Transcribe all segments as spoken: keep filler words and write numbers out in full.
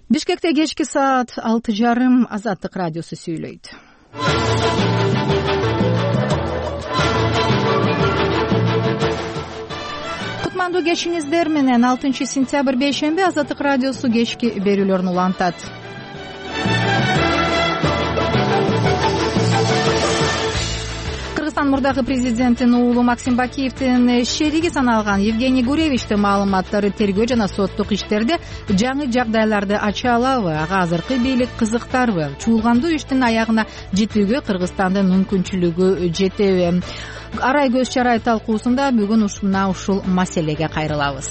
Бишкекте кечки саат алты жарым Азаттык радиосу сүйлөйт. Кутмандуу кечиңиздер менен алтынчы сентябрь бейшемби Азаттык радиосу кечки берүүлөрүн улантат. Кыргызстан мурдагы президенттин уулу Максим Бакиевдин шериги саналган Евгений Гуревичтин маалыматтары тергөө жана соттук иштерде жаңы жагдайларды ача алабы, ага азыркы бийлик кызыктарбы, чуулгандуу иштин аягына жетүүгө Кыргызстандын мүмкүнчүлүгү жетеби? Арай көз чарай талкуусунда бүгүн ушуна ушул маселеге кайрылабыз.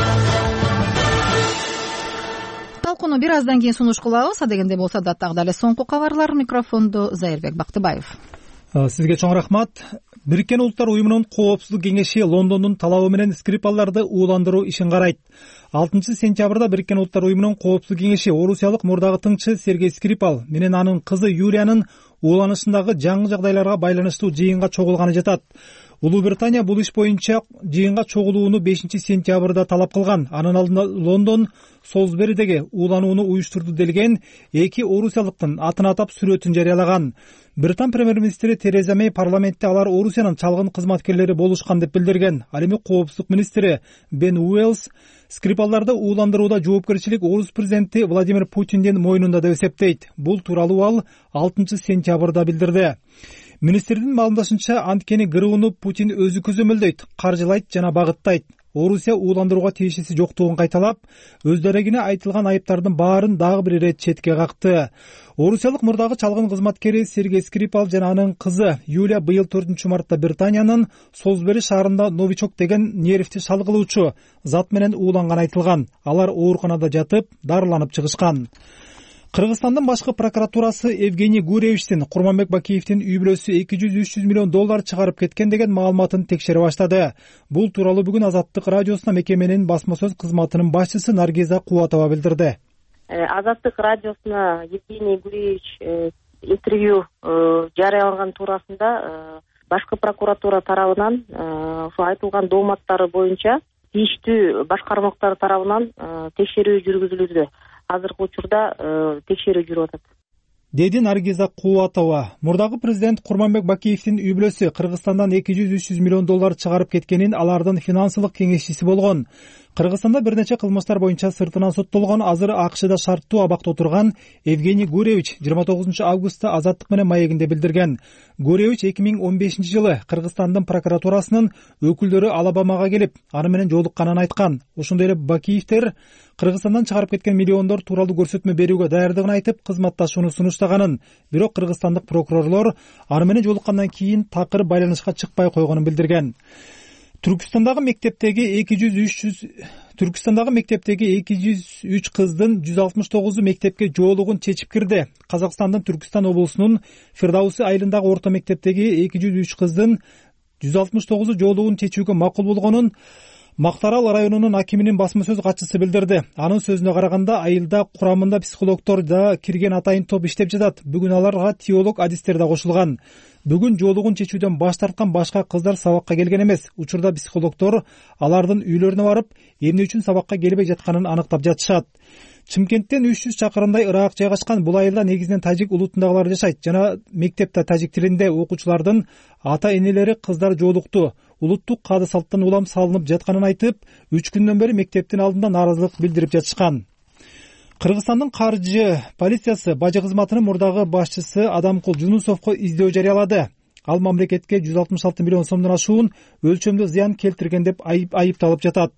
Талкууну бир аздан кийин сунуш кылабыз. Адегенде болсо даттагы эле соңку кабарлар. Микрофондо Зайырбек Бактыбаев. Сизге чоң рахмат. Бириккен Улуттар уюмунун коопсуздук кеңеши Лондондун талабы менен Скрипалдарды ууландыруу ишин карайт. алтынчы сентябрда Бириккен Улуттар уюмунун коопсуздук кеңеши орусиялык мурдагы тыңчы Сергей Скрипал менен анын кызы Юлиянын ууланышындагы жаңы жагдайларга байланыштуу жыйынга чогулганы жатат. Улуу Британия бул иш боюнча жыйынга чогулууну бешинчи сентябрда талап кылган. Анын алдында Лондон Солсберидеги ууланууну уюштурду делген эки орусиялыктын атын атап сүрөтүн жарыялаган. Британ премьер-министри Тереза Мэй парламентте алар Орусиянын чалгын кызматкерлери болушкан деп билдирген. Ал эми коопсуздук министри Бен Уэллс Скрипалдарды ууландырууда жоопкерчилик орус президенти Владимир Путиндин мойнунда деп эсептейт. Бул тууралуу ал алтынчы сентябрда билдирди. Министрдин маалымдашынча, анткени кырууну Путин өзү көзөмөлдөйт, каржылайт жана багыттайт. Орусия ууландырууга тиешеси жоктугун кайталап, өздөрүгүнө айтылган айыптардын баарын дагы бир ирет четке какты. Орусиялык мурдагы чалгын кызматкери Сергей Скрипал жана анын кызы Юлия быйыл төртүнчү мартта Британиянын Солсбери шаарында новичок деген нервти шалгылуучу зат менен ууланган айтылган. Алар ооруканада жатып, дарыланып чыгышкан. Кыргызстандын башкы прокуратурасы Евгений Гуревичтин Курманбек Бакиевдин үй бүлөсү эки жүз үч жүз миллион доллар чыгарып кеткен деген маалыматын текшере баштады. Бул тууралуу бүгүн Азаттык радиосуна мекеменин басма сөз кызматынын башчысы Наргиза Кубатова билдирди. Азаттык радиосуна Евгений Гуревич интервью жарыялаган туурасында башкы прокуратура тарабынан ошо айтылган дооматтары боюнча тийиштүү баш кармактар тарабынан текшерүү жүргүзүлүүдө. Азыркы учурда текшерүү жүрүп атат, деди Наргиза Кубатова. Мурдагы президент Курманбек Бакиевдин үй бүлөсү Кыргызстандан эки жүз үч жүз миллион доллар чыгарып кеткенин алардын финансылык кеңешчиси болгон. Кыргызстанда бир нече кылмыштар боюнча сыртынан соттолгон, азыр АКШда шарттуу абакта отурган Евгений Гуревич жыйырма тогузунчу августта Азаттык менен маегинде билдирген. Гуревич эки миң он бешинчи жылы Кыргызстандын прокуратурасынын өкүлдөрү Алабамага келип, аны менен жолукканын айткан. Ошондой эле Бакиевдер Кыргызстандан чыгарып кеткен миллиондор тууралуу көрсөтмө берүүгө даярдыгын айтып, кызматташууну сунуштаганын, бирок кыргызстандык прокурорлор аны менен жолуккандан кийин такыр байланышка чыкпай койгонун билдирген. Түркістандагы мектептеги эки жүз үч жүз Түркістандагы мектептеги эки жүз үч кыздын жүз алтымыш тогузу мектепке жоолугун чечип кирди. Казакстандын Түркістан облусунун Фирдауси айылындагы орто мектептеги эки жүз үч кыздын жүз алтымыш тогузу жоолугун чечүүгө макул болгонун Мактарал районунун акиминин басма сөз катчысы билдирди. Анын сөзүнө караганда, айылда курамында психологдор да кирген атайын топ иштеп жатат. Бүгүн аларга теолог адистер да кошулган. Бүгүн жоолугун чечүүдөн баш тарткан башка кыздар сабакка келген эмес. Учурда психологдор алардын үйлөрүнө барып, эмне үчүн сабакка келбей жатканын аныктап жатышат. Чымкенттен үч жүз чакырымдай ырак жайгашкан бул айылда негизинен тажик улутундагылар жашайт жана мектепте тажик тилинде окуучулардын ата-энелери кыздар жоолукту улуттук каада салттан улам салынып жатканын айтып, үч күндөн бери мектептин алдында нааразылык билдирип жатышкан. Кыргызстандын каржы полициясы бажы кызматынын мурдагы башчысы Адамкул Жунусовго издөө жарыялады. Ал мамлекетке жүз алтымыш алты миллион сомдон ашуун өлчөмдүү зыян келтирген деп айыпталып жатат.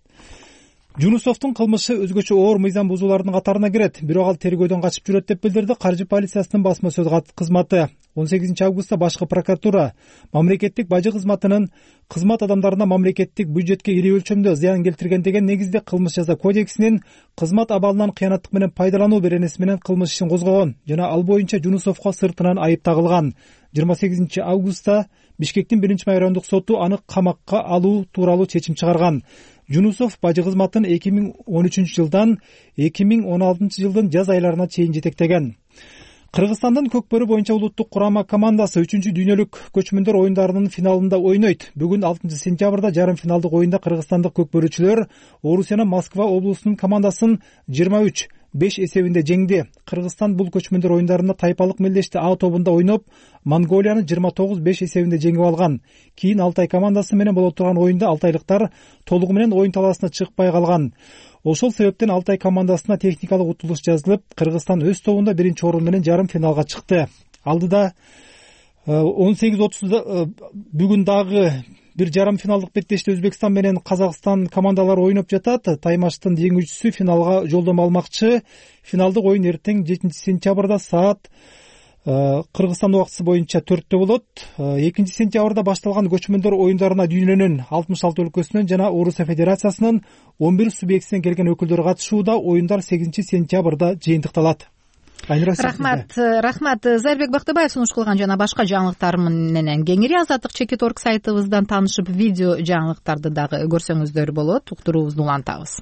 Жунусовдун кылмышы өзгөчө оор мыйзам бузуулардын катарына кирет, бирок ал тергөөдөн качып жүрөт деп билдирди каржы полициясынын басма сөз кызматы. он сегизинчи августта башкы прокуратура мамлекеттик бажы кызматынын кызмат адамдарына мамлекеттик бюджетке ири өлчөмдө зыян келтирген деген негизде кылмыш жаза кодексинин кызмат абалынан кыянаттык менен пайдалануу беренеси менен кылмыш ишин козгогон жана ал боюнча Жунусовго сыртынан айып тагылган. жыйырма сегизинчи августта Бишкектин биринчи майрандык соту аны камакка алуу тууралуу чечим чыгарган. Жунусов бажы кызматын эки миң он үчүнчү жылдан эки миң он алтынчы жылдын жаз айларына чейин жетектеген. Кыргызстандын көкбөрү боюнча улуттук курама командасы үчүнчү дүйнөлүк көчмөндөр оюндарынын финалында ойнойт. Бүгүн алтынчы сентябрда жарым финалдык оюнда кыргызстандык көкбөрүчүлөр Орусиянын Москва облусунун командасын жыйырма үч беш эсебинде жеңди. Кыргызстан бул көчмөндөр оюндарында тайпалык мелдешти А тобунда ойноп, Монголияны жыйырма тогуз беш эсебинде жеңип алган. Кийин Алтай командасы менен боло турган оюнда алтайлыктар толугу менен оюн талаасына чыкпай калган. Ошол себептен Алтай командасына техникалык утулуш жазылып, Кыргызстан өз тобунда биринчи орун менен жарым финалга чыкты. Алдыда он сегиз отузда бүгүн дагы бир жарым финалдык беттеште Өзбекстан менен Казакстан командалары ойноп жатат. Таймаштын жеңүүчүсү финалга жолдомо алмакчы. Финалдык оюн эртең жетинчи сентябрда саат Кыргызстан убактысы боюнча төрттө болот. экинчи сентябрда башталган көчмөндөр оюндарына дүйнөнүн алтымыш алты өлкөсүнөн жана Орусия Федерациясынын он бир субъектисинен келген өкүлдөр катышууда. Оюндар сегизинчи сентябрда жыйынтыкталат. Рахмат, рахмат. Зайырбек Бактыбаев сунуш кылган жана башка жаңылыктар менен кеңири Азаттык чекит орг сайтыбыздан таанышып, видео жаңылыктарды дагы көрсөңүздөр болот. Уктуруубузду улантабыз.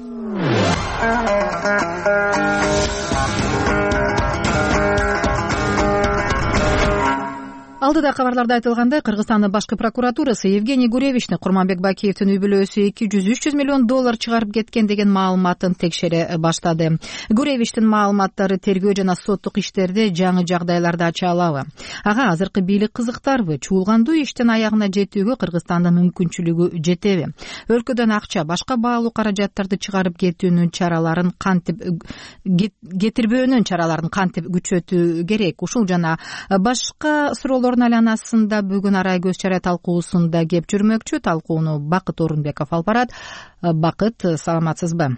Алдыда кабарларда айтылгандай, Кыргызстандын башкы прокуратурасы Евгений Гуревичти Курманбек Бакиевдин үй бүлөсү эки жүз үч жүз миллион доллар чыгарып кеткен деген маалыматын текшере баштады. Гуревичтин маалыматтары тергөө жана соттук иштерде жаңы жагдайларды ача алабы? Ага азыркы бийлик кызыктарбы? Чуулгандуу иштин аягына жетүүгө Кыргызстандын мүмкүнчүлүгү жетеби? Өлкөдөн акча, башка баалуу каражаттарды чыгарып кетүүнүн чараларын кантип кетирбөөнүн чараларын кантип күчөтүү керек? Ушул жана башка суроолор айланасында бүгүн арай көз чара талкуусунда кеп жүрмөкчү. Талкууну Бакыт Орунбеков алып барат. Бакыт, саламатсызбы?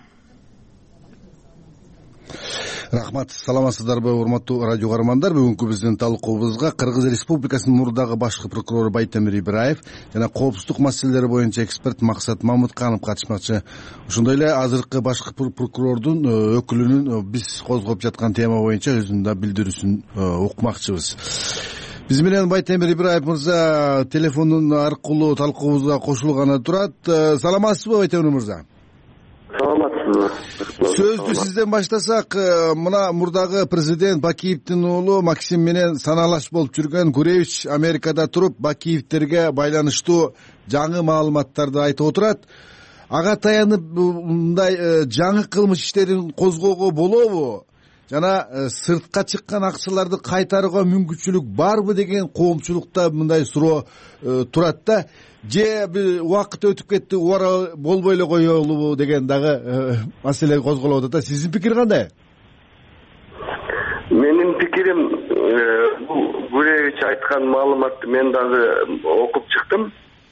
Рахмат, саламатсыздарбы, урматтуу радио каармандар. Бүгүнкү биздин талкуубузга Кыргыз Республикасынын мурдагы башкы прокурору Байтемир Ибраев жана коопсуздук маселелери боюнча эксперт Максат Мамытканов катышмакчы. Ошондой эле азыркы башкы прокурордун өкүлүнүн биз козгоп жаткан тема боюнча өзүнүн да билдирүүсүн укмакчыбыз. Биз менен Байтемир Ибраев мырза телефондун аркылуу талкуубузга кошулганы турат. Саламатсызбы, Байтемир мырза? Саламатсызбы. Сөздү сизден баштасак, мына мурдагы президент Бакиевдин уулу Максим менен санаалаш болуп жүргөн Гуревич Америкада туруп Бакиевдерге байланыштуу жаңы маалыматтарды айтып отурат. Ага таянып мындай жаңы кылмыш иштерин козгоого болобу? Жана сыртка чыккан акчаларды кайтарууга мүмкүнчүлүк барбы деген коомчулукта мындай суроо турат да. Же убакыт өтүп кетти, убара болбой эле коелубу деген дагы маселе козголуп атат да. Сиздин пикир кандай? Менин пикирим, бул Гуревич айткан маалыматты мен дагы окуп чыктым.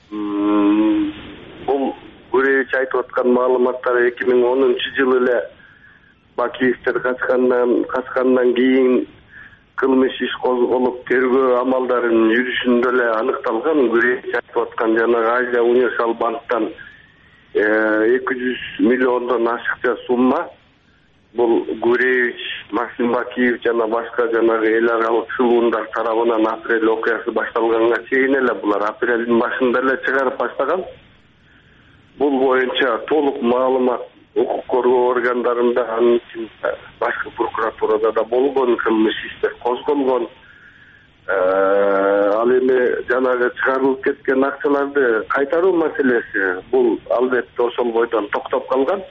Бул Гуревич айтып аткан маалыматтар эки миң онунчу жылы эле Бакиевдер качкандан качкандан кийин кылмыш иш козголуп тергөө амалдарынын жүрүшүндө эле аныкталган. Гуревич айтып аткан жанагы Азия Универсал банктан эки жүз миллиондон ашыкча сумма бул Гуревич, Максим Бакиев жана башка жанагы эл аралык сылуундар тарабынан апрель окуясы башталганга чейин эле булар апрелдин башында эле чыгарып баштаган. Бул боюнча толук маалымат укук коргоо органдарында, анын ичинде башкы прокуратурада да болгон, кылмыш иштер козголгон. Ал эми жанагы чыгарылып кеткен акчаларды кайтаруу маселеси бул албетте ошол бойдон токтоп калган.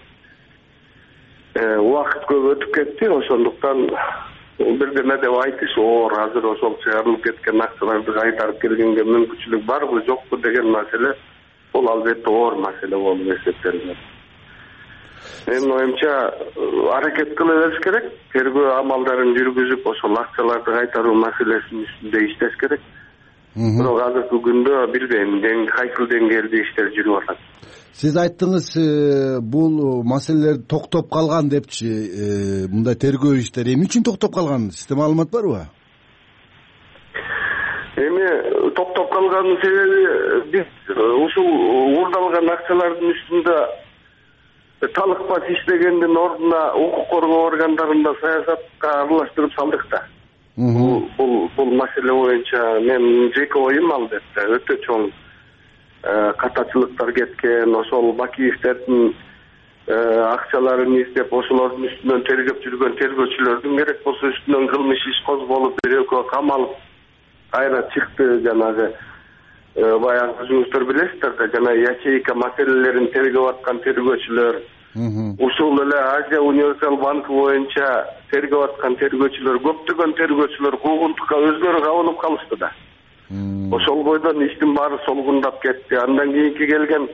Убакыт көп өтүп кетти, ошондуктан бирдеме деп айтыш оор. Азыр ошол чыгарылып кеткен акчаларды кайтарып келгенге мүмкүнчүлүк барбы, жокпу деген маселе бул албетте оор маселе болуп эсептелет. Менин оюмча аракет кыла бериш керек, тергөө амалдарын жүргүзүп ошол акчаларды кайтаруу маселесинин үстүндө иштеш керек. Бирок азыркы күндө билбейм, кайсыл деңгээлде иштер жүрүп атат. Сиз айттыңыз, бул маселелер токтоп калган депчи, мындай тергөө иштери эмне үчүн токтоп калган? Сизде маалымат барбы? Эми токтоп калганын себеби биз ушул уурдалган акчалардын үстүндө талыкпас иштегендин ордуна укук коргоо органдарында саясатка аралаштырып салдык да. Бул бул маселе боюнча мен жеке оюм албетте өтө чоң катачылыктар кеткен. Ошол Бакиевдердин акчаларын издеп ошолордун үстүнөн тергеп жүргөн тергөөчүлөрдүн керек болсо үстүнөн кылмыш иш козголуп, бирөөгө камалып кайра чыкты. Жанагы баягы өзүңүздөр билесиздер да, жана ячейка маселелерин тергеп аткан тергөөчүлөр, ушул эле Азия универсал банкы боюнча тергеп аткан тергөөчүлөр, көптөгөн тергөөчүлөр куугунтукка өзлөрү кабылып калышты да. Ошол бойдон иштин баары солгундап кетти. Андан кийинки келген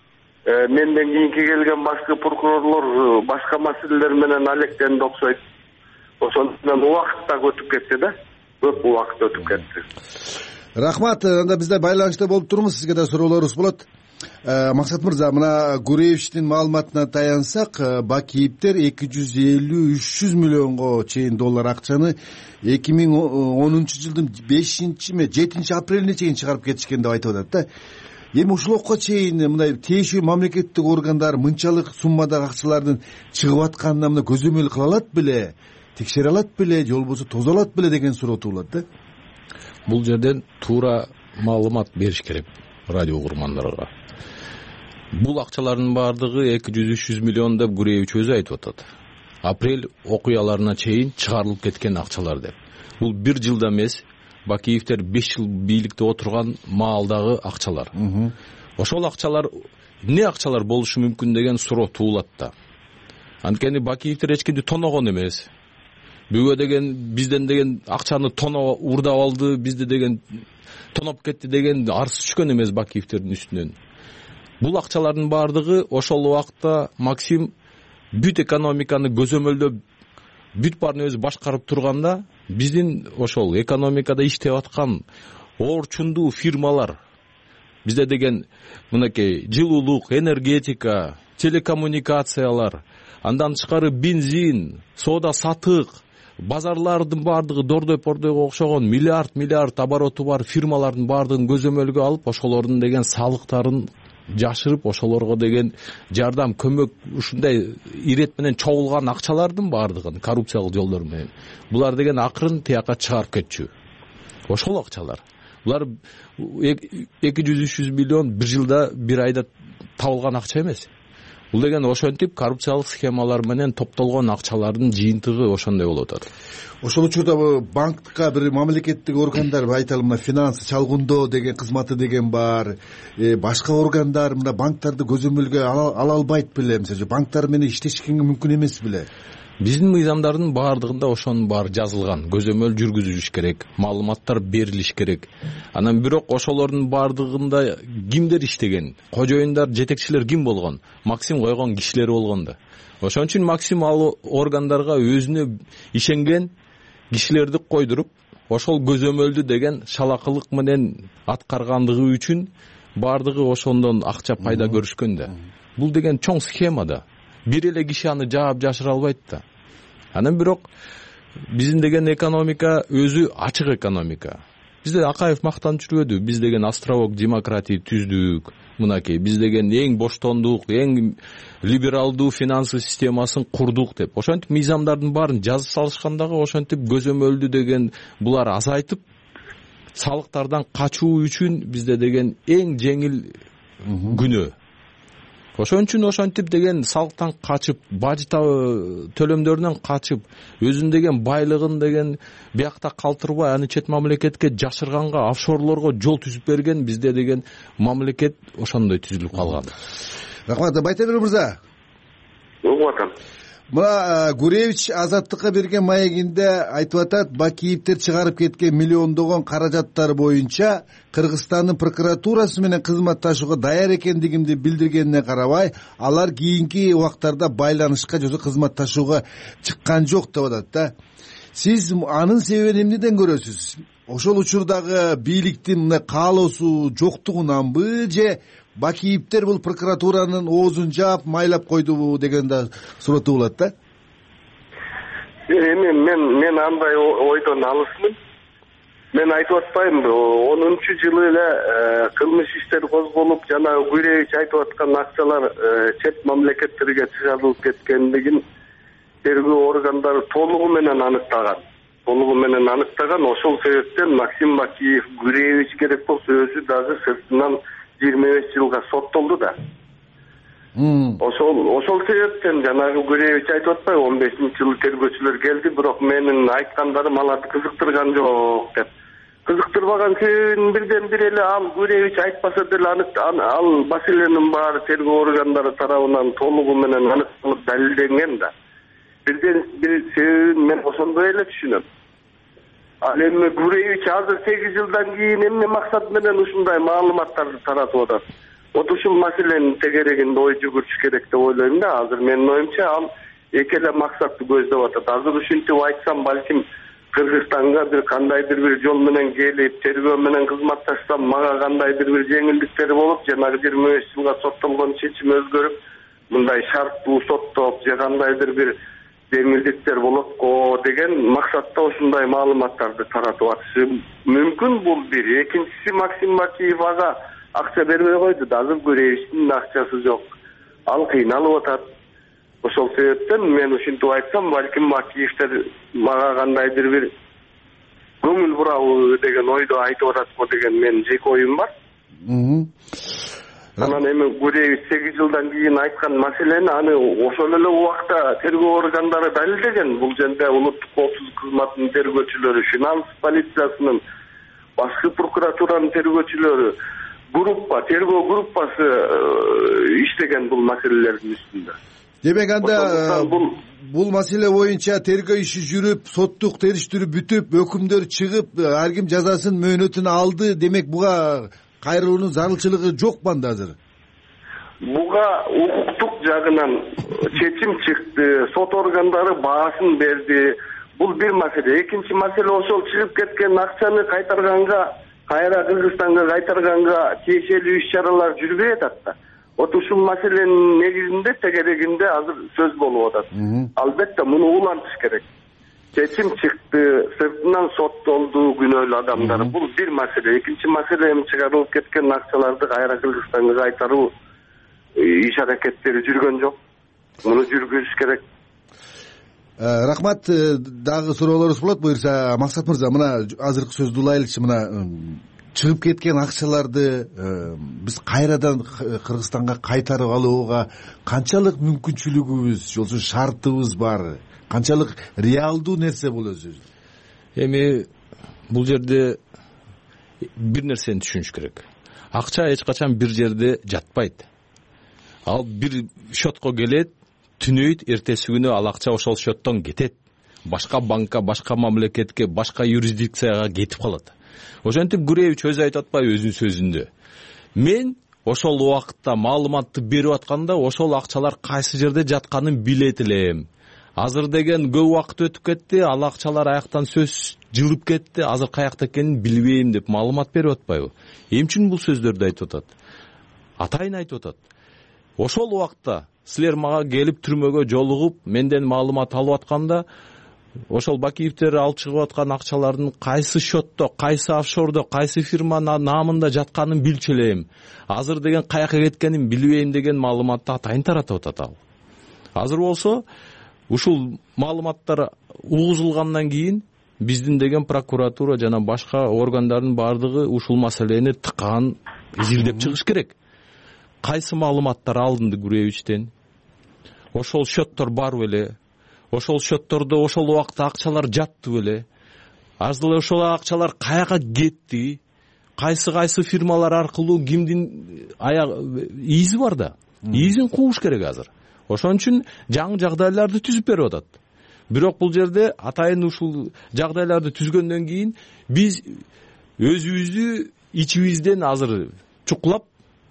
менден кийинки келген башкы прокурорлор башка маселелер менен алектенди окшойт. Ошондон убакыт да өтүп кетти да. Көп убакыт өтүп кетти. Рахмат. Анда бизде байланышта болуп туруңуз. Сизге да суроолорубуз болот. Максат мырза, мына Гуревичтин маалыматына таянсак, Бакиевдер эки жүз элүү үч жүз миллионго чейин доллар акчаны эки миң онунчу жылдын бешинчи ме жетинчи апрелине чейин чыгарып кетишкен деп айтып атат да. Эми ушулга чейин мындай тиешелүү мамлекеттик органдар мынчалык суммадагы акчалардын чыгып атканына мына көзөмөл кыла алат беле, текшере алат беле, же болбосо тозо алат беле деген суроо туулат да. Бул жерден туура маалымат бериш керек радио угармандарга. Бул акчалардын баардыгы эки жүз үч жүз миллион деп Гуревич өзү айтып атат. Апрель окуяларына чейин чыгарылып кеткен акчалар деп. Бул бир жылда эмес, Бакиевдер беш жыл бийликте отурган маалдагы акчалар. Ошол акчалар эмне акчалар болушу мүмкүн деген суроо туулат да. Анткени Бакиевдер эч кимди тоногон эмес. Бүгө деген бизден деген акчаны тоноп урдап алды, бизди деген тоноп кетти деген арыз түшкөн эмес Бакиевдердин үстүнөн. Бул акчалардын баардыгы ошол убакта Максим бүт экономиканы көзөмөлдөп, бүт баарын өзү башкарып турганда, биздин ошол экономикада иштеп аткан орчундуу фирмалар, бизде деген мынакей жылуулук, энергетика, телекоммуникациялар, андан тышкары бензин, соода сатык, базарлардын баардыгы дордой-пордойго окшогон миллиард миллиард обороту бар фирмалардын баардыгын көзөмөлгө алып, ошолордун деген салыктарын жашырып, ошолорго деген жардам, көмөк, ушундай ирет менен чогулган акчалардын баардыгын коррупциялык жолдор менен булар деген акырын тияка чыгарып кетчү. Ошол акчалар. Булар эки жүз үч жүз миллион бир жылда, бир айда табылган акча эмес. Бул деген ошентип коррупциялык схемалар менен топтолгон акчалардын жыйынтыгы ошондой болуп атат. Ошол учурда банкка бир мамлекеттик органдар, айталы мына финансы чалгындоо деген кызматы деген бар. Башка органдар мына банктарды көзөмөлгө ала албайт беле, мисалы банктар менен иштешкенге мүмкүн эмес беле? Биздин мыйзамдардын баардыгында ошонун баары жазылган. Көзөмөл жүргүзүлүш керек, маалыматтар берилиш керек. Анан бирок ошолордун баардыгында кимдер иштеген, кожоюндар, жетекчилер ким болгон? Максим койгон кишилер болгон да. Ошон үчүн Максим ал органдарга өзүнө ишенген кишилерди койдуруп, ошол көзөмөлдү деген шалакылык менен аткаргандыгы үчүн баардыгы ошондон акча пайда көрүшкөн да. Бул деген чоң схема да. Бир эле киши аны жаап жашыра албайт да. Анан бирок биздин деген экономика өзү ачык экономика. Бизде Акаев мактанып жүрбөдү, биз деген островок демократия түздүк, мынакей биз деген эң боштондук, эң либералдуу финансы системасын курдук деп. Ошентип мыйзамдардын баарын жазып салышкандагы ошентип көзөмөлдү деген булар азайтып, салыктардан качуу үчүн бизде деген эң жеңил күнөө. Ошон үчүн ошентип деген салыктан качып, бажы төлөмдөрүнөн качып, өзүн деген байлыгын деген биякта калтырбай, аны чет мамлекетке жашырганга, офшорлорго жол түзүп берген бизде деген мамлекет ошондой түзүлүп калган. Рахмат. Байтемир мырза. Угуп атам. Мына Гуревич Азаттыкка берген маегинде айтып атат, Бакиевдер чыгарып кеткен миллиондогон каражаттар боюнча Кыргызстандын прокуратурасы менен кызматташууга даяр экендигимди билдиргенине карабай, алар кийинки убактарда байланышка же кызматташууга чыккан жок деп атат да. Сиз анын себебин эмнеден көрөсүз? Ошол учурдагы бийликтин мына каалоосу жоктугунанбы, же Бакиевдер бул прокуратуранын оозун жаап, майлап койдубу деген да суроо туулат да. Эми мен мен андай ойдон алысмын. Мен айтып атпайм, онунчу жылы эле кылмыш иштер козголуп, жана Гуревич айтып аткан акчалар чет мамлекеттерге чыгарылып кеткендигин тергөө органдары толугу менен аныктаган. Толугу менен аныктаган. Ошол себептен Максим Бакиев Гуревич керек болсо өзү дагы сыртынан жыйырма беш жылга соттолду да. Ошол ошол себептен жанагы Гуревич айтып атпайбы, он бешинчи жылы тергөөчүлөр келди, бирок менин айткандарым аларды кызыктырган жок деп. кызыктырбаган себебин бирден бир эле ал Гуревич айтпаса деле ал маселенин баары тергөө органдары тарабынан толугу менен аныкталып далилденген да. Бирден бир себебин мен ошондой эле түшүнөм. Ал эми Гуревич азыр сегиз жылдан кийин эмне максат менен ушундай маалыматтарды таратып атат? Вот ушул маселенин тегерегинде ой жүгүрүш керек деп ойлойм да. Азыр менин оюмча ал эки эле максатты көздөп атат. Азыр ушинтип айтсам, балким Кыргызстанга бир кандайдыр бир жол менен келип, тергөө менен кызматташсам, мага кандайдыр бир жеңилдиктер болуп, жанагы жыйырма беш жылга соттолгон чечим өзгөрүп, мындай шарттуу соттоп, же кандайдыр бир жеңилдиктер болот го деген максатта ушундай маалыматтарды таратып атышы мүмкүн. Бул бир. Экинчиси, Максим Бакиев ага акча бербей койду да. Азыр Гуревичтин акчасы жок. Ал кыйналып атат. Ошол себептен мен ушинтип айтсам, балким Бакиевтер мага кандайдыр бир көңүл бурабы деген ойду айтып атат го деген менин жеке оюм бар. Анан эми Гуревич сегиз жылдан кийин айткан маселени аны ошол эле убакта тергөө органдары далилдеген. Бул жерде улуттук коопсуздук кызматынын тергөөчүлөрү, финанс полициясынын, башкы прокуратуранын тергөөчүлөрү, группа, тергөө группасы иштеген бул маселелердин үстүндө. Демек анда бул маселе боюнча тергөө иши жүрүп, соттук териштирүү бүтүп, өкүмдөр чыгып, ар ким жазасын, мөөнөтүн алды. Демек буга кайрылуунун зарылчылыгы жокпу анда азыр? Буга укуктук жагынан чечим чыкты, сот органдары баасын берди. Бул бир маселе. Экинчи маселе, ошол чыгып кеткен акчаны кайтарганга, кайра Кыргызстанга кайтарганга тиешелүү иш-чаралар жүрбөй атат да. Вот ушул маселенин негизинде, тегерегинде азыр сөз болуп атат. Албетте муну улантыш керек. Чечим чыкты, сыртынан соттолду күнөөлүү адамдар. Бул бир маселе. Экинчи маселе, эми чыгарылып кеткен акчаларды кайра Кыргызстанга кайтаруу иш аракеттери жүргөн жок. Муну жүргүзүш керек. Рахмат. Дагы суроолорубуз болот. Буюрса, Максат мырза, мына азыркы сөздү улайлычы. Мына чыгып кеткен акчаларды биз кайрадан Кыргызстанга кайтарып алууга канчалык мүмкүнчүлүгүбүз, жолсу шартыбыз бар? Канчалык реалдуу нерсе бул өзү? Эми бул жерде бир нерсени түшүнүш керек. Акча эч качан бир жерде жатпайт. Ал бир счетко келет, түнөйт, эртеси күнү ал акча ошол счеттон кетет. Башка банкка, башка мамлекетке, башка юрисдикцияга кетип калат. Ошентип Гуревич өзү айтып атпайбы өзүнүн сөзүндө? Мен ошол убакытта маалыматты берип атканда ошол акчалар кайсы жерде жатканын билет элем. Азыр деген көп убакыт өтүп кетти, ал акчалар аяктан сөз жылып кетти, азыр каякта экенин билбейм деп маалымат берип атпайбы? Эмне үчүн бул сөздөрдү айтып атат? Атайын айтып атат. Ошол убакта силер мага келип түрмөгө жолугуп, менден маалымат алып атканда, ошол Бакиевтер алып чыгып аткан акчалардын кайсы счетто, кайсы офшордо, кайсы фирманын наамында жатканын билчү элем. Азыр деген каяка кеткенин билбейм деген маалыматты атайын таратып атат ал. Азыр болсо ушул маалыматтар угузулгандан кийин биздин деген прокуратура жана башка органдардын баардыгы ушул маселени тыккан изилдеп чыгыш керек. Кайсы маалыматтар алынды Гуревичтен? Ошол счеттор бар беле? Ошол счеттордо ошол убакта акчалар жатты беле? Азыр ошол акчалар каяка кетти? Кайсы кайсы фирмалар аркылуу кимдин аяк изи бар да? Изин кууш керек азыр. Ошон үчүн жаңы жагдайларды түзүп берип атат. Бирок бул жерде атайын ушул жагдайларды түзгөндөн кийин биз өзүбүздү ичибизден азыр чукулап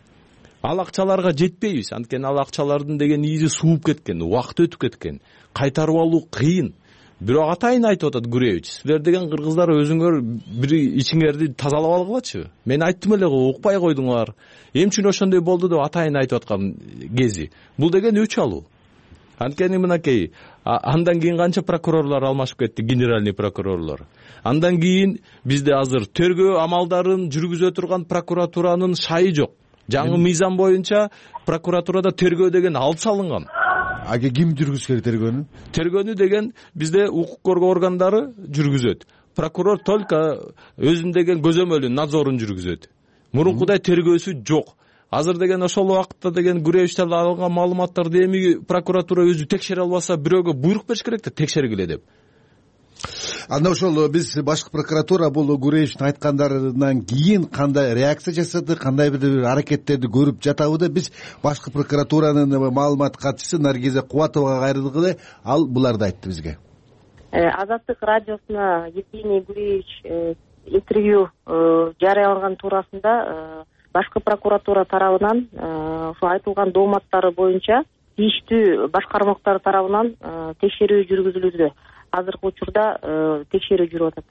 ал акчаларга жетпейбиз. Анткени ал акчалардын деген изи сууп кеткен, убакыт өтүп кеткен. Кайтарып алуу кыйын. Бирок атайын айтып атат Гуревич, силер деген кыргыздар өзүңөр бир ичиңерди тазалап алгылачы. Мен айттым эле го, укпай койдуңар. Эмне үчүн ошондой болду деп атайын айтып аткан кези. Бул деген өч алуу. Анткени мынакей, андан кийин канча прокурорлор алмашып кетти, генеральный прокурорлор. Андан кийин бизде азыр тергөө амалдарын жүргүзө турган прокуратуранын шайы жок. Жаңы мыйзам боюнча прокуратурада тергөө деген алып салынган. Аге ким жүргүзүш керек тергөөнү? Тергөөнү деген бизде укук коргоо органдары жүргүзөт. Прокурор только өзүн деген көзөмөлүн, надзорун жүргүзөт. Мурункудай тергөөсү жок. Азыр деген ошол убакытта деген Гуревичтен алынган маалыматтарды эми прокуратура өзү текшере албаса, бирөөгө буйрук бериш керек да текшергиле деп. анда ошол биз башкы прокуратура бул Гуревичтин айткандарынан кийин кандай реакция жасады, кандай бир аракеттерди көрүп жатабы да биз башкы прокуратуранын маалымат катчысы Наргиза Кубатовага кайрылдык эле, ал буларды айтты бизге. Азаттык радиосуна Евгений Гуревич интервью жарыялаган туурасында башкы прокуратура тарабынан ушул айтылган дооматтары боюнча тийиштүү баш кармактар тарабынан текшерүү жүргүзүлүүдө. Азыркы учурда текшерүү жүрүп атат.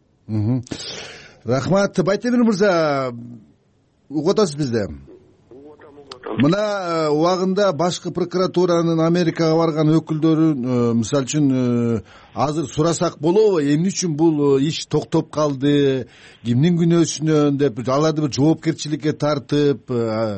Рахмат. Байтемир мырза, угуп атасыз бизди? Мына убагында башкы прокуратуранын Америкага барган өкүлдөрүн мисалы үчүн азыр сурасак болобу, эмне үчүн бул иш токтоп калды, кимдин күнөөсүнөн деп аларды бир жоопкерчиликке тартып.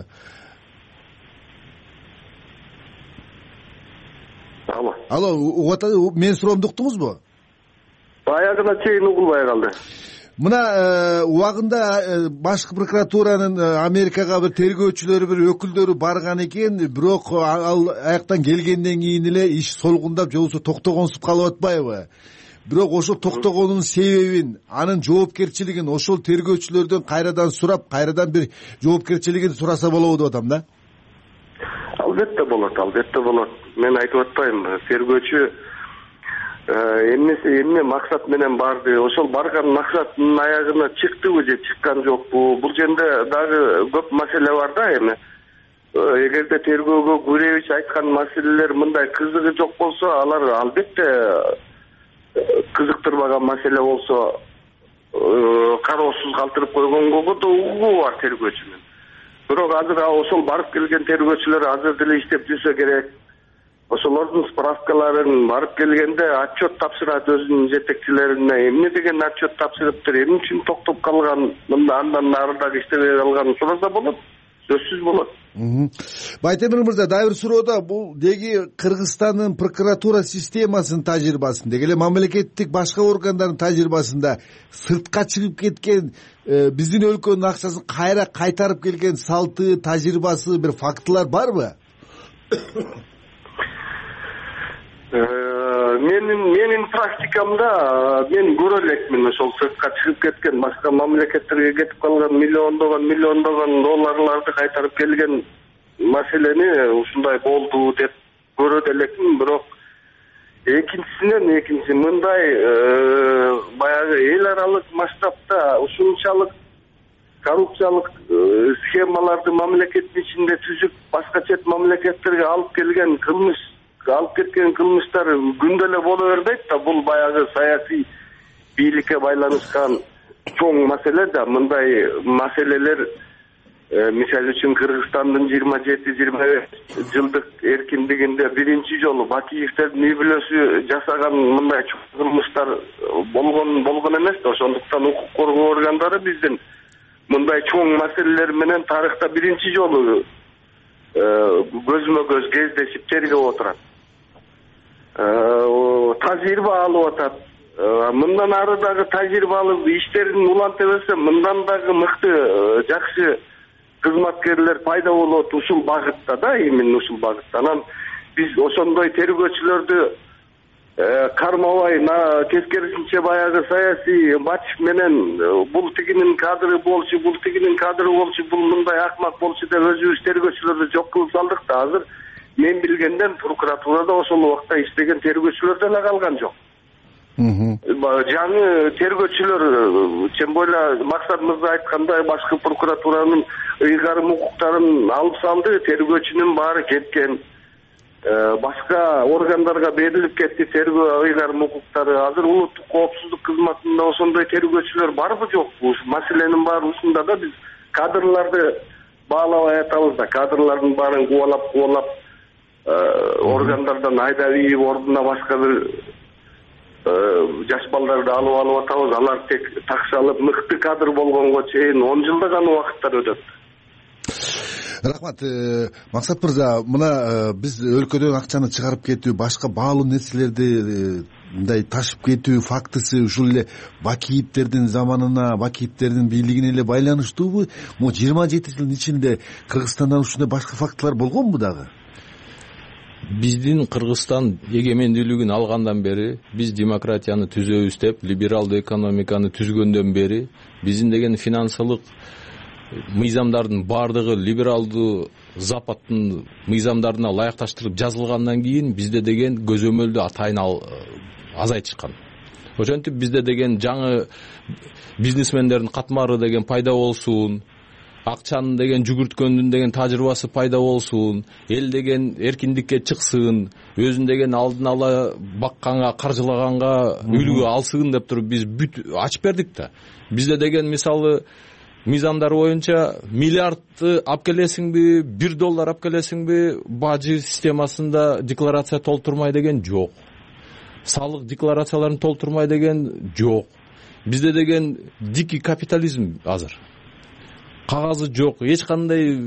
Алло. Алло, мен суроомду уктуңузбу? Баягына чейин угулбай калды. Мына убагында башкы прокуратуранын Америкага бир тергөөчүлөрү, бир өкүлдөрү барган экен, бирок ал аяктан келгенден кийин эле иш солгундап же болбосо токтогонсуп калып атпайбы? Бирок ошол токтогонунун себебин, анын жоопкерчилигин ошол тергөөчүлөрдөн кайрадан сурап, кайрадан бир жоопкерчилигин сураса болобу деп атам да. Албетте болот, албетте болот. Мен айтып атпайм, тергөөчү эмнеси эмне максат менен барды, ошол барган максаттын аягына чыктыбы же чыккан жокпу, бул жерде дагы көп маселе бар да. Эми эгерде тергөөгө Гуревич айткан маселелер мындай кызыгы жок болсо, алар албетте кызыктырбаган маселе болсо кароосуз калтырып койгонго да угуу бар тергөөчүнүн. Бирок азыр ошол барып келген тергөөчүлөр азыр деле иштеп жүрсө керек. Ошолордун справкаларын барып келгенде отчет тапшырат өзүнүн жетекчилерине, эмне деген отчет тапшырыптыр, эмне үчүн токтоп калган, мында андан нары дагы иштебей калганын сураса болот, сөзсүз болот. Байтемир мырза, дагы бир суроодо, бул деги Кыргызстандын прокуратура системасынын тажрыйбасында, эле мамлекеттик башка органдардын тажрыйбасында сыртка чыгып кеткен, биздин өлкөнүн акчасын кайра кайтарып келген салты, тажрыйбасы, бир фактылар барбы? Менин менин практикамда мен көрө элекмин ошол сыртка чыгып кеткен, башка мамлекеттерге кетип калган миллиондогон миллиондогон долларларды кайтарып келген маселени ушундай болду деп көрө элекмин. Бирок экинчисинен экинчи мындай баягы эл аралык масштабта ушунчалык коррупциялык схемаларды мамлекеттин ичинде түзүп, башка чет мамлекеттерге алып келген кылмыш алып кеткен кылмыштар күндө эле боло бербейт да. Бул баягы саясий бийликке байланышкан чоң маселе да. Мындай маселелер мисалы үчүн Кыргызстандын жыйырма жети жыйырма беш жылдык эркиндигинде биринчи жолу Бакиевдин үй бүлөсү жасаган мындай чоң кылмыштар болгон болгон эмес да. Ошондуктан укук коргоо органдары биздин мындай чоң маселелер менен тарыхта биринчи жолу көзмө көз кездешип тергеп отурат. Тажрыйба алып атат. Мындан ары дагы тажрыйба алып иштерин уланта берсе, мындан дагы мыкты жакшы кызматкерлер пайда болот ушул багытта да, именно ушул багытта. Анан биз ошондой тергөөчүлөрдү кармабай, тескерисинче баягы саясий матч менен бул тигинин кадры болчу, бул тигинин кадры болчу, бул мындай акмак болчу деп өзүбүз тергөөчүлөрдү жок кылып салдык да. Азыр мен билгенден прокуратурада ошол убакта иштеген тергөөчүлөр деле калган жок. Жаңы тергөөчүлөр, тем более Максат мырза айткандай, башкы прокуратуранын ыйгарым укуктарын алып салды, тергөөчүнүн баары кеткен. Башка органдарга берилип кетти тергөө ыйгарым укуктары. Азыр улуттук коопсуздук кызматында ошондой тергөөчүлөр барбы жокпу? Маселенин баары ушунда да. Биз кадрларды баалабай атабыз да. Кадрлардын баарын кубалап кубалап органдардан айдап ийип, ордуна башка бир жаш балдарды алып алып атабыз. Алар тек такшалып мыкты кадр болгонго чейин он жылдаган убакыттар өтөт. Рахмат. Максат мырза, мына биз өлкөдөн акчаны чыгарып кетүү, башка баалуу нерселерди мындай ташып кетүү фактысы ушул эле Бакиевдердин заманына, Бакиевдердин бийлигине эле байланыштуубу? Могу жыйырма жети жылдын ичинде Кыргызстанда ушундай башка фактылар болгонбу дагы? биздин Кыргызстан эгемендүүлүгүн алгандан бери, биз демократияны түзөбүз деп, либералдуу экономиканы түзгөндөн бери, биздин деген финансылык мыйзамдардын баардыгы либералдуу Западтын мыйзамдарына ылайыкташтырылып жазылгандан кийин бизде деген көзөмөлдү атайын азайтышкан. Ошентип бизде деген жаңы бизнесмендердин катмары деген пайда болсун, акчаны деген жүгүрткөндүн деген тажрыйбасы пайда болсун, эл деген эркиндикке чыксын, өзүн деген алдын ала бакканга, каржылаганга үлгү алсын деп туруп биз бүт ачып бердик да. Бизде деген мисалы мыйзамдар боюнча миллиардты алып келесиңби, бир доллар алып келесиңби, бажы системасында декларация толтурмай деген жок. Салык декларацияларын толтурмай деген жок. Бизде деген дикий капитализм азыр. Кагазы жок, эч кандай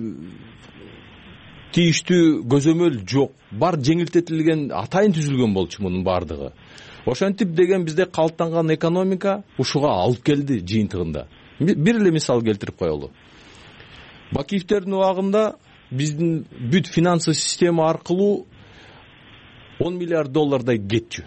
тийиштүү көзөмөл жок. Бар жеңилтетилген, атайын түзүлгөн болчу мунун баардыгы. Ошентип деген бизде калыптанган экономика ушуга алып келди жыйынтыгында. Бир эле мисал келтирип коелу. Бакиевтердин убагында биздин бүт финансы система аркылуу он миллиард доллардай кетчү.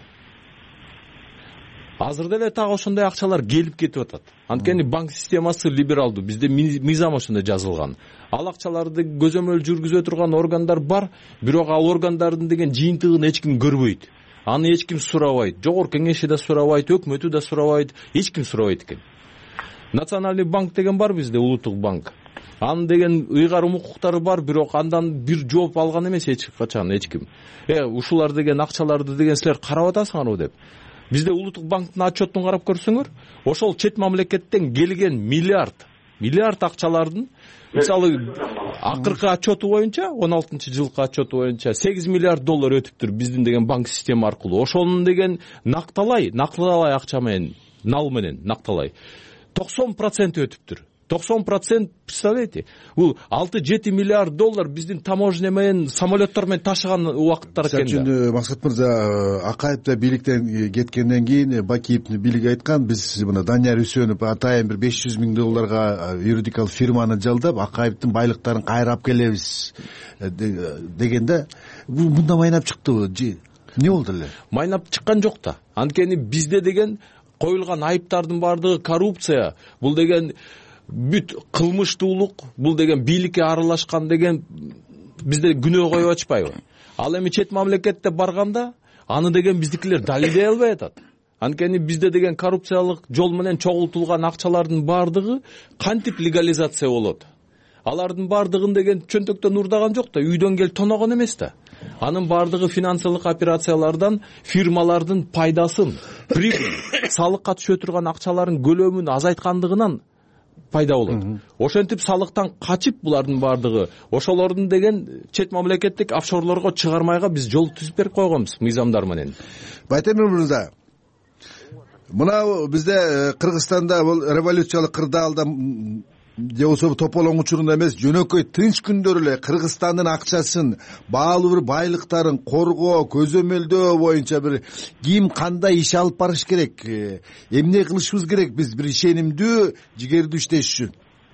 Азыр деле так ошондой акчалар келип кетип атат. Анткени банк системасы либералдуу, бизде мыйзам ошондой жазылган. Ал акчаларды көзөмөл жүргүзө турган органдар бар, бирок ал органдардын деген жыйынтыгын эч ким көрбөйт. Аны эч ким сурабайт. Жогорку кеңеши да сурабайт, өкмөтү да сурабайт, эч ким сурабайт экен. Национальный банк деген бар бизде, улуттук банк. Анын деген ыйгарым укуктары бар, бирок андан бир жооп алган эмес эч качан эч ким. Э, ушулар деген акчаларды деген силер карап атасыңарбы деп. Бизде улуттук банктын отчетун карап көрсөңөр, ошол чет мамлекеттен келген миллиард, миллиард акчалардын, мисалы, акыркы отчету боюнча, он алтынчы жылкы отчету боюнча сегиз миллиард доллар өтүптүр биздин деген банк система аркылуу. Ошонун деген накталай, накталай акча менен, нал менен накталай токсон процент өтүптүр. токсон процент, представляете? Бул алты жети миллиард доллар биздин таможня менен, самолеттор менен ташыган убакыттар экен да. Мисалы үчүн Максат мырза, Акаев да бийликтен кеткенден кийин Бакиевдин бийлиги айткан, биз мына Данияр Үсөнов атайын бир беш жүз миң долларга юридикалык фирманы жалдап, Акаевдин байлыктарын кайрап келебиз дегенде, бул мындан майнап чыктыбы? Эмне болду эле? Майнап чыккан жок да. Анткени бизде деген коюлган айыптардын баардыгы коррупция, бул деген бүт кылмыштуулук, бул деген бийликке аралашкан деген бизде күнөө коюп ачпайбы? Ал эми чет мамлекетте барганда аны деген биздикилер далилдей албай атат. Анткени бизде деген коррупциялык жол менен чогултулган акчалардын баардыгы кантип легализация болот? Алардын баардыгын деген чөнтөктөн урдаган жок да, үйдөн келип тоногон эмес да. Анын баардыгы финансылык операциялардан фирмалардын пайдасын, прибыль, салыкка түшө турган акчалардын көлөмүн азайткандыгынан пайда болот. Ошентип салыктан качып булардын баардыгы, ошолордун деген чет мамлекеттик офшорлорго чыгармайга биз жол түзүп берип койгонбуз мыйзамдар менен. Байтемир мырза, мына бизде Кыргызстанда бул революциялык кырдаалда же болсо тополоң учурунда эмес, жөнөкөй тынч күндөрү эле Кыргызстандын акчасын, баалуу бир байлыктарын коргоо, көзөмөлдөө боюнча бир ким кандай иш алып барыш керек, эмне кылышыбыз керек биз бир ишенимдүү, жигердүү иштеш үчүн?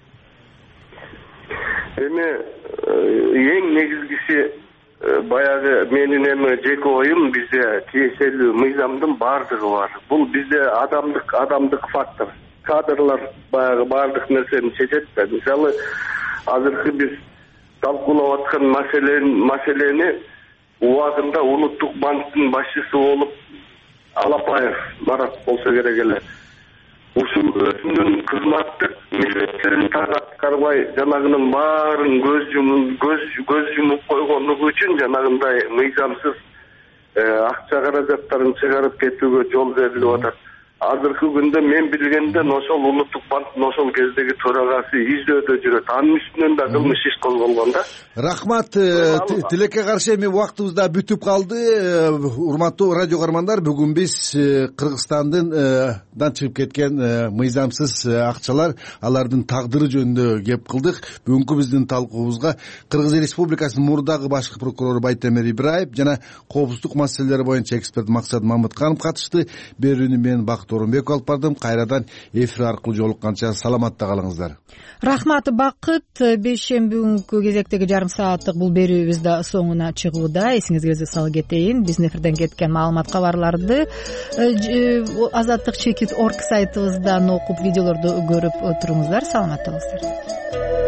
Эми эң негизгиси баягы менин эми жеке оюм, бизде тиешелүү мыйзамдын баардыгы бар. Бул бизде адамдык адамдык фактор. Кадрлар баягы баардык нерсени чечет да. Мисалы, азыркы биз талкуулап аткан маселени маселени убагында улуттук банктын башчысы болуп Алапаев Марат болсо керек эле. Ушул өзүнүн кызматтык милдеттерин так аткарбай, жанагынын баарын көз жумуп көз көз жумуп койгонлугу үчүн жанагындай мыйзамсыз акча каражаттарын чыгарып кетүүгө жол берилип атат. Азыркы күндө мен билгенден ошол улуттук банктын ошол кездеги төрагасы издөөдө жүрөт. Анын үстүнөн да кылмыш иш козголгон да. Рахмат. Тилекке каршы эми убактыбыз да бүтүп калды. Урматтуу радио каармандар, бүгүн биз Кыргызстандын чыгып кеткен мыйзамсыз акчалар, алардын тагдыры жөнүндө кеп кылдык. Бүгүнкү биздин талкуубузга Кыргыз Республикасынын мурдагы башкы прокурору Байтемир Ибраев жана коопсуздук маселелери боюнча эксперт Максат Мамытканов катышты. Берүүнү мен Бакыт Торонбеков алып бардым. Кайрадан эфир аркылуу жолукканча саламатта калыңыздар. Рахмат, Бакыт. Бейшемби күнгү кезектеги жарым сааттык бул берүүбүз да соңуна чыгууда. Эсиңизге сала кетейин, биздин эфирден кеткен маалымат кабарларды азаттык чекит орг сайтыбыздан окуп, видеолорду көрүп туруңуздар. Саламатта болуңуздар.